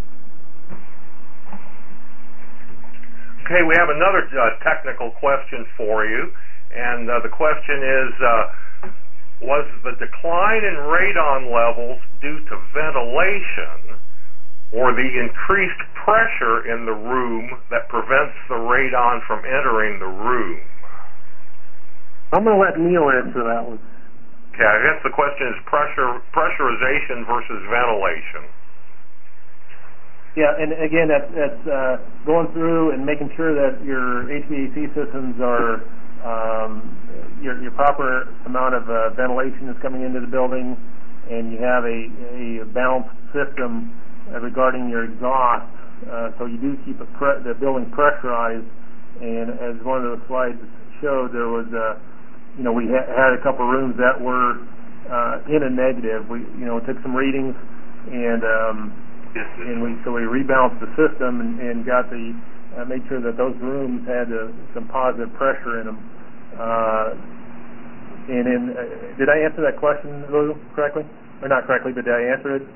Okay, we have another uh, technical question for you, and uh, the question is, uh, was the decline in radon levels due to ventilation or the increased pressure in the room that prevents the radon from entering the room? I'm going to let Neil answer that one. Okay, I guess the question is pressure pressurization versus ventilation. Yeah, and again, that, that's uh, going through and making sure that your H V A C systems are um, your, your proper amount of uh, ventilation is coming into the building, and you have a, a balanced system uh, regarding your exhaust. Uh, so you do keep a pre- the building pressurized. And as one of those slides showed, there was a, you know, we ha- had a couple rooms that were uh, in a negative. We, you know, took some readings and. Um, And we so we rebalanced the system and, and got the uh, made sure that those rooms had uh, some positive pressure in them. Uh, and in uh, did I answer that question, Lou, correctly, or not correctly? But did I answer it?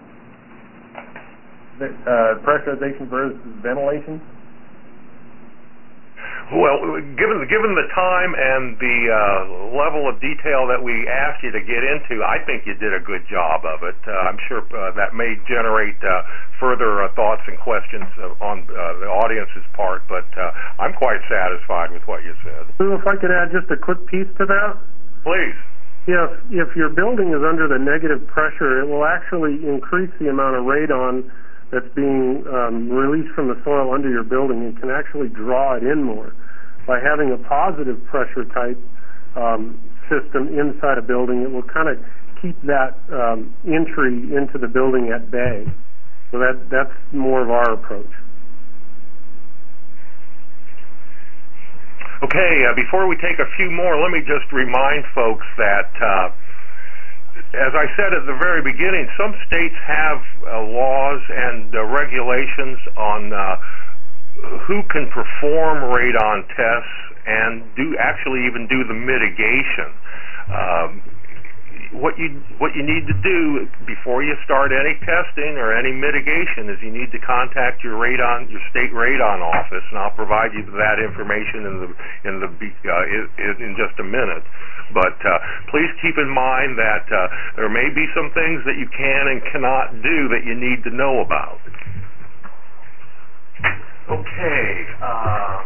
The, uh, pressurization versus ventilation. Well, given given the time and the uh, level of detail that we asked you to get into, I think you did a good job of it. Uh, I'm sure uh, that may generate uh, further uh, thoughts and questions uh, on uh, the audience's part, but uh, I'm quite satisfied with what you said. Lou, if I could add just a quick piece to that? Please. If, if your building is under the negative pressure, it will actually increase the amount of radon that's being um, released from the soil under your building. It can actually draw it in more. By having a positive pressure type um, system inside a building, it will kind of keep that um, entry into the building at bay. So that that's more of our approach. Okay, uh, before we take a few more, let me just remind folks that, uh, as I said at the very beginning, some states have uh, laws and uh, regulations on uh, who can perform radon tests and do actually even do the mitigation. Um, what you what you need to do before you start any testing or any mitigation is you need to contact your radon your state radon office, and I'll provide you that information in the in the uh, in, in just a minute. But uh, please keep in mind that uh, there may be some things that you can and cannot do that you need to know about. Okay. Uh,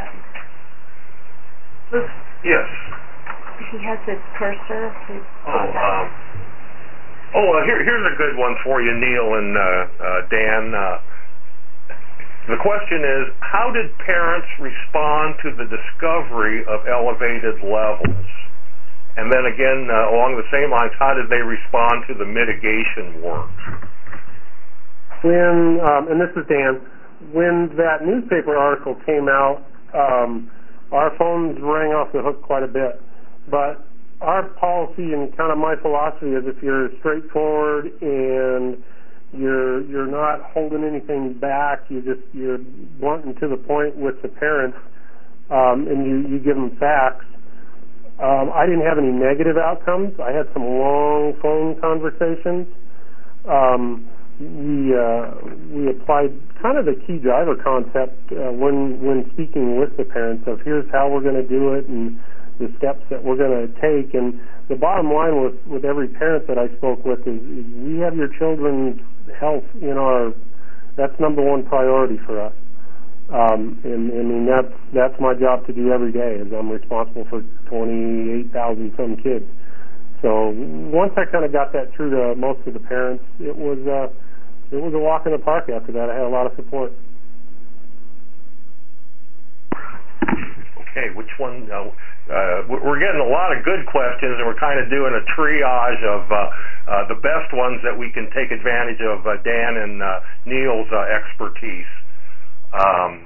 yes. He has his cursor. His oh, um, oh uh, here, here's a good one for you, Neil and uh, uh, Dan. Uh, the question is, how did parents respond to the discovery of elevated levels? And then again, uh, along the same lines, how did they respond to the mitigation work? When, um, and this is Dan, when that newspaper article came out, um, our phones rang off the hook quite a bit. But our policy and kind of my philosophy is if you're straightforward and you're you're not holding anything back, you just you're blunt and to the point with the parents, um, and you, you give them facts. Um, I didn't have any negative outcomes. I had some long phone conversations. Um, we uh, we applied kind of the key driver concept uh, when when speaking with the parents of here's how we're going to do it and the steps that we're going to take. And the bottom line with, with every parent that I spoke with is, is we have your children's health in our, that's number one priority for us. Um, and, and I mean, that's, that's my job to do every day, as I'm responsible for twenty-eight thousand some kids. So once I kind of got that through to most of the parents, it was, uh, it was a walk in the park after that. I had a lot of support. Okay, which one? Uh, uh, we're getting a lot of good questions, and we're kind of doing a triage of uh, uh, the best ones that we can take advantage of uh, Dan and uh, Neil's uh, expertise. Um,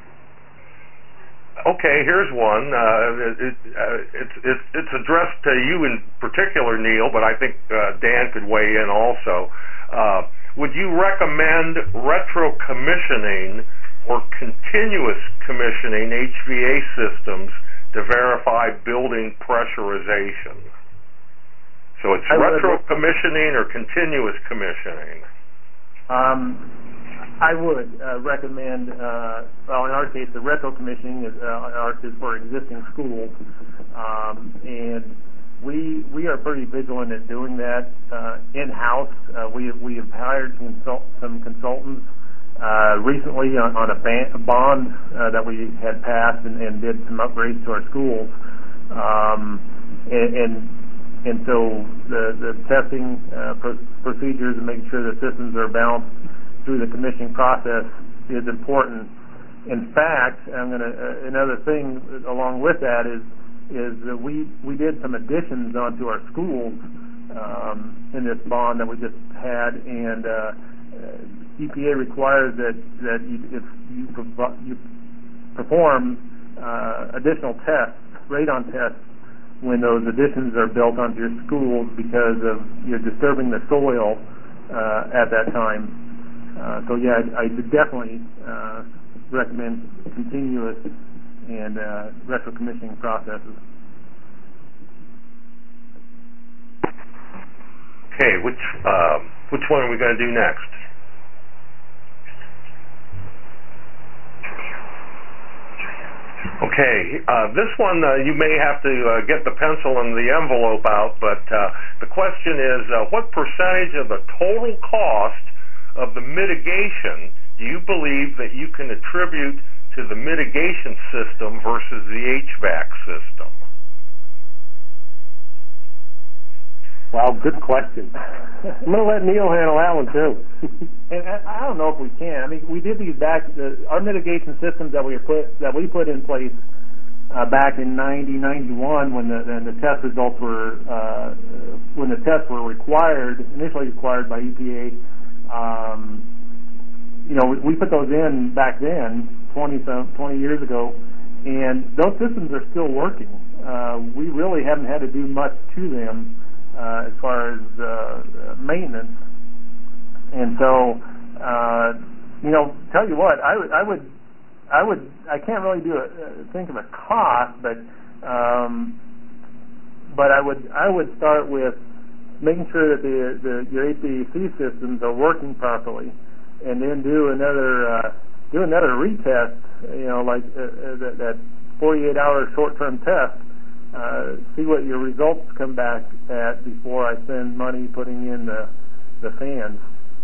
okay, here's one. Uh, it, uh, it's, it's, it's addressed to you in particular, Neil, but I think uh, Dan could weigh in also. Uh, would you recommend retro-commissioning or continuous commissioning H V A systems to verify building pressurization? So it's retro commissioning or continuous commissioning? Um, I would uh, recommend, uh, well, in our case, the retro commissioning is, uh, ours is for existing schools, um, and we we are pretty vigilant at doing that uh, in-house. Uh, we we have hired some, consult- some consultants Uh, recently on, on a, ban- a bond uh, that we had passed and, and did some upgrades to our schools, um, and, and and so the the testing uh, pro- procedures and making sure the systems are balanced through the commissioning process is important. In fact, I'm going to uh, another thing along with that is is that we we did some additions onto our schools um, in this bond that we just had, and uh, E P A requires that that you, if you, prov- you perform uh, additional tests, radon tests, when those additions are built onto your schools because of you're disturbing the soil uh, at that time. Uh, so yeah, I, I would definitely uh, recommend continuous and uh, retro commissioning processes. Okay, which uh, which one are we going to do next? Okay, uh, this one uh, you may have to uh, get the pencil and the envelope out, but uh, the question is, uh, what percentage of the total cost of the mitigation do you believe that you can attribute to the mitigation system versus the H V A C system? Wow, good question. I'm going to let Neil handle that one too. And I don't know if we can. I mean, we did these back. The, our mitigation systems that we put that we put in place uh, back in ninety, ninety-one, when the when the test results were uh, when the tests were required, initially required by E P A. Um, you know, we, we put those in back then, twenty twenty years ago, and those systems are still working. Uh, we really haven't had to do much to them. Uh, as far as uh, maintenance, and so uh, you know, tell you what, I would, I would, I would, I can't really do a, uh, think of a cost, but um, but I would, I would start with making sure that the, the your H V A C systems are working properly, and then do another uh, do another retest. You know, like uh, that, that forty-eight hour short-term test. Uh, see what your results come back at before I spend money putting in the the fans.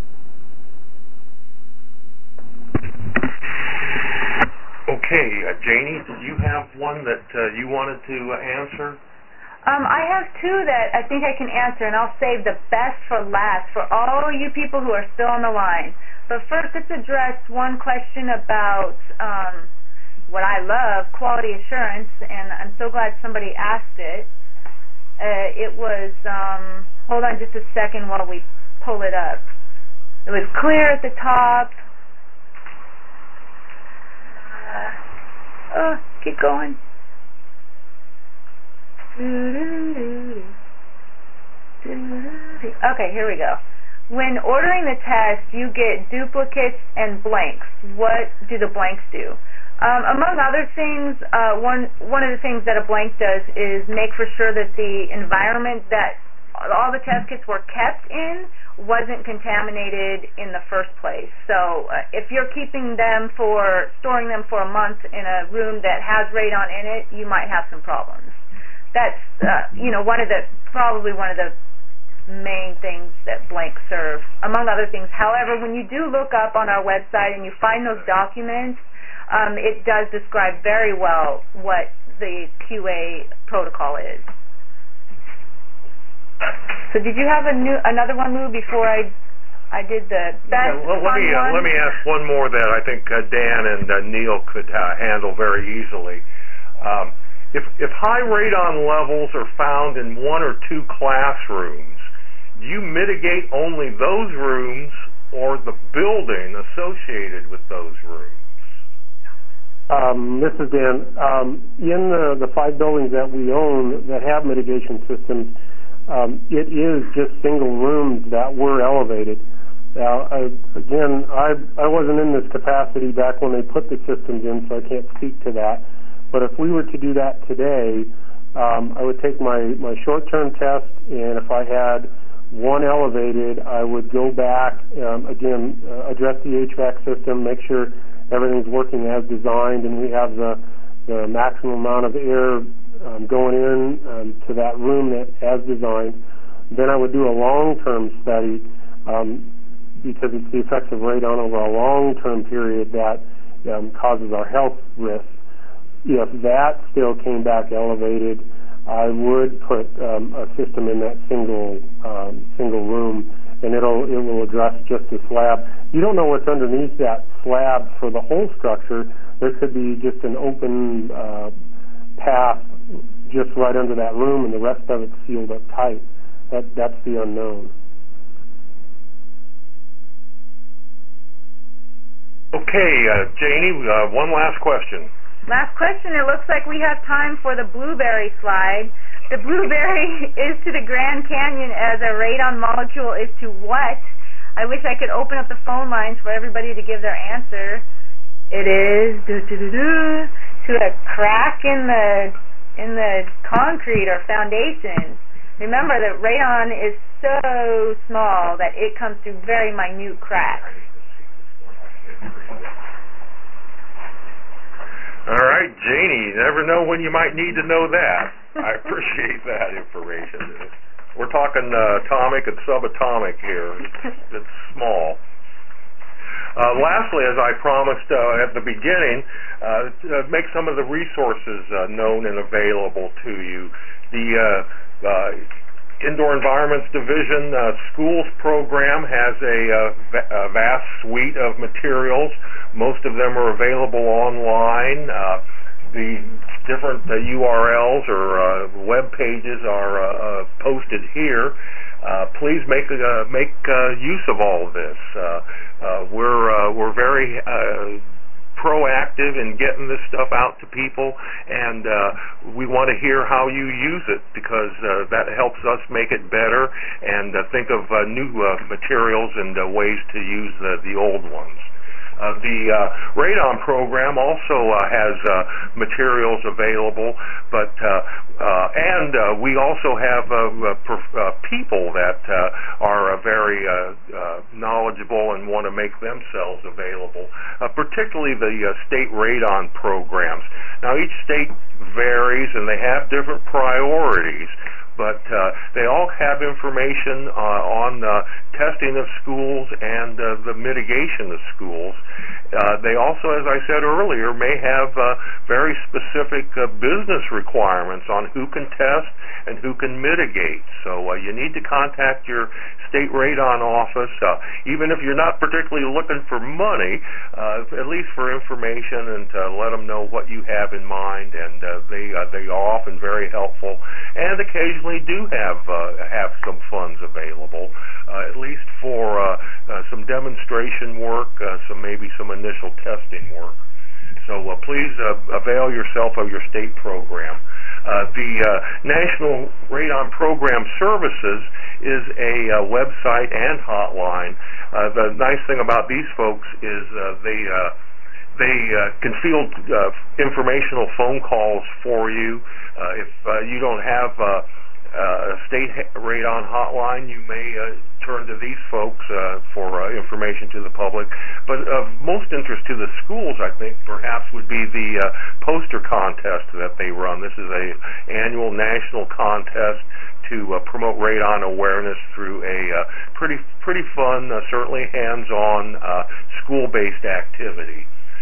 Okay, uh, Janie, did you have one that uh, you wanted to uh, answer? Um, I have two that I think I can answer, and I'll save the best for last for all you people who are still on the line. But first, let's address one question about um, what I love, quality assurance, and I'm so glad somebody asked it. Uh, it was, um, hold on just a second while we pull it up. It was clear at the top. Uh, oh, keep going. Okay, here we go. When ordering the test, you get duplicates and blanks. What do the blanks do? Um, among other things, uh, one one of the things that a blank does is make for sure that the environment that all the test kits were kept in wasn't contaminated in the first place. So uh, if you're keeping them for, storing them for a month in a room that has radon in it, you might have some problems. That's, uh, you know, one of the, probably one of the main things that blanks serve, among other things. However, when you do look up on our website and you find those documents, Um, it does describe very well what the Q A protocol is. So, did you have a new another one, Lou, before I I did the best yeah, well, let fun me uh, one? let me ask one more that I think uh, Dan and uh, Neil could uh, handle very easily. Um, if if high radon levels are found in one or two classrooms, do you mitigate only those rooms or the building associated with those rooms? Um, this is Dan. Um, in the, the five buildings that we own that have mitigation systems, um, it is just single rooms that were elevated. Now, I, again, I, I wasn't in this capacity back when they put the systems in, so I can't speak to that. But if we were to do that today, um, I would take my, my short-term test, and if I had one elevated, I would go back, um, again, uh, address the H V A C system, make sure everything's working as designed, and we have the, the maximum amount of air um, going in um, to that room that as designed. Then I would do a long-term study um, because it's the effects of radon over a long-term period that um, causes our health risks. If that still came back elevated, I would put um, a system in that single um, single room, and it'll it will address just the slab. You don't know what's underneath that slab for the whole structure. There could be just an open uh, path just right under that room, and the rest of it's sealed up tight. That that's the unknown. Okay, uh, Janie, uh, one last question. Last question. It looks like we have time for the blueberry slide. The blueberry is to the Grand Canyon as a radon molecule is to what? I wish I could open up the phone lines for everybody to give their answer. It is doo, doo, doo, doo, to a crack in the in the concrete or foundation. Remember that radon is so small that it comes through very minute cracks. All right, right, Janie. You never know when you might need to know that. I appreciate that information. We're talking uh, atomic and subatomic here. It's, it's small. Uh, lastly, as I promised uh, at the beginning, uh, to make some of the resources uh, known and available to you. The uh, uh, Indoor Environments Division uh, Schools program has a, uh, va- a vast suite of materials. Most of them are available online. Uh, the different uh, U R Ls or uh, web pages are uh, uh, posted here. Uh, please make uh, make uh, use of all of this. Uh, uh, we're uh, we're very uh, proactive in getting this stuff out to people, and uh, we want to hear how you use it, because uh, that helps us make it better and uh, think of uh, new uh, materials and uh, ways to use the, the old ones. Uh, the uh, Radon program also uh, has uh, materials available, but uh, uh, and uh, we also have uh, uh, per- uh, people that uh, are uh, very uh, uh, knowledgeable and want to make themselves available, uh, particularly the uh, state Radon programs. Now, each state varies and they have different priorities, but uh, they all have information uh, on uh, testing of schools and uh, the mitigation of schools. Uh, they also, as I said earlier, may have uh, very specific uh, business requirements on who can test and who can mitigate. So uh, you need to contact your state Radon office, uh, even if you're not particularly looking for money, uh, at least for information, and uh, let them know what you have in mind. And uh, they uh, they are often very helpful, and occasionally do have uh, have some funds available, uh, at least for uh, uh, some demonstration work, uh, some maybe some initial testing work. So uh, please uh, avail yourself of your state program. Uh, the uh, National Radon Program Services is a uh, website and hotline. Uh, the nice thing about these folks is uh, they uh, they uh, can field uh, informational phone calls for you. Uh, if uh, you don't have uh, a state Radon hotline, you may uh, turn to these folks uh, for uh, information to the public. But of most interest to the schools, I think, perhaps would be the uh, poster contest that they run. This is a annual national contest to uh, promote radon awareness through a uh, pretty pretty fun, uh, certainly hands-on, uh, school-based activity.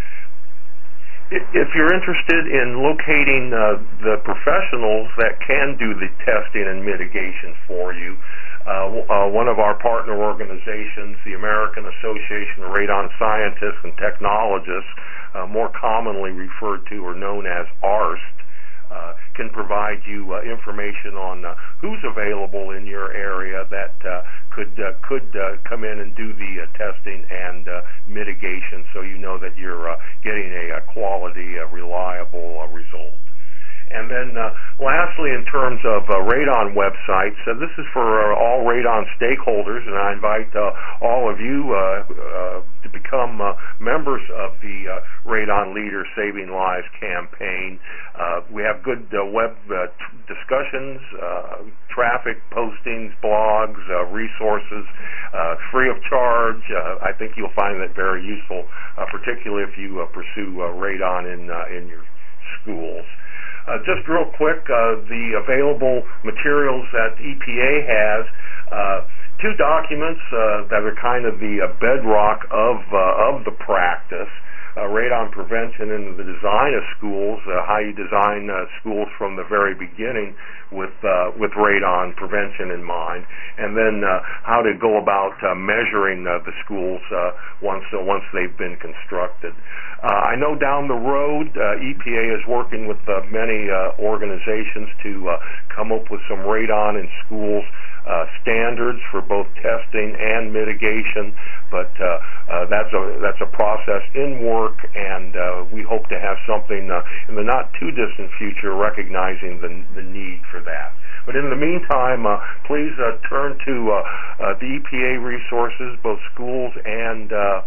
If you're interested in locating uh, the professionals that can do the testing and mitigation for you, uh, uh, one of our partner organizations, the American Association of Radon Scientists and Technologists, uh, more commonly referred to or known as ARST, uh, can provide you uh, information on uh, who's available in your area that uh, could uh, could uh, come in and do the uh, testing and uh, mitigation, so you know that you're uh, getting a, a quality, uh, reliable uh, result. And then uh, lastly, in terms of uh, Radon websites, uh, this is for uh, all Radon stakeholders, and I invite uh, all of you uh, uh, to become uh, members of the uh, Radon Leaders Saving Lives campaign. Uh, we have good uh, web uh, t- discussions, uh, traffic postings, blogs, uh, resources, uh, free of charge. Uh, I think you'll find that very useful, uh, particularly if you uh, pursue uh, Radon in uh, in your schools. Uh, just real quick, uh, the available materials that E P A has, uh, two documents uh, that are kind of the uh, bedrock of uh, of the practice. Uh, radon prevention in the design of schools, uh, how you design uh, schools from the very beginning with uh, with radon prevention in mind, and then uh, how to go about uh, measuring uh, the schools uh, once uh, once they've been constructed. Uh, I know down the road uh, E P A is working with uh, many uh, organizations to uh, come up with some radon in schools uh, standards for both testing and mitigation, but uh, uh, that's a that's a process in work. And uh, we hope to have something uh, in the not too distant future recognizing the, the need for that. But in the meantime, uh, please uh, turn to uh, uh, the E P A resources, both schools and uh,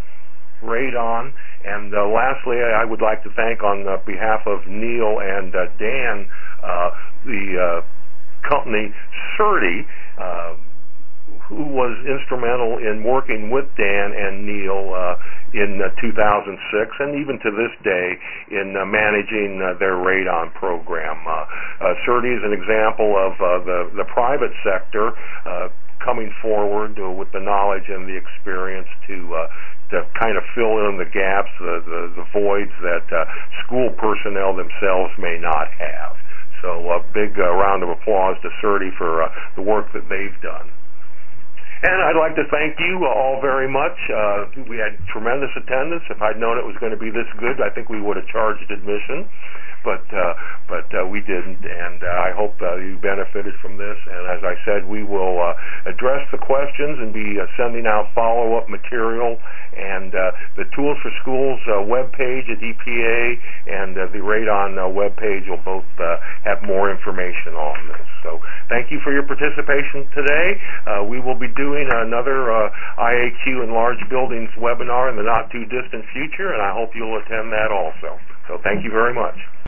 Radon. And uh, lastly, I would like to thank on uh, behalf of Neil and uh, Dan, uh, the uh, company CERTI, uh, who was instrumental in working with Dan and Neil uh, in uh, two thousand six, and even to this day in uh, managing uh, their radon program. Uh, uh, CERTI is an example of uh, the, the private sector uh, coming forward uh, with the knowledge and the experience to uh, to kind of fill in the gaps, the, the, the voids that uh, school personnel themselves may not have. So a big uh, round of applause to CERTI for uh, the work that they've done. And I'd like to thank you all very much. Uh, we had tremendous attendance. If I'd known it was going to be this good, I think we would have charged admission. But uh, but uh, we didn't, and uh, I hope uh, you benefited from this. And as I said, we will uh, address the questions and be uh, sending out follow-up material. And uh, the Tools for Schools uh, webpage at E P A and uh, the Radon uh, webpage will both uh, have more information on this. So thank you for your participation today. Uh, we will be doing another uh, I A Q in Large Buildings webinar in the not-too-distant future, and I hope you'll attend that also. So thank you very much.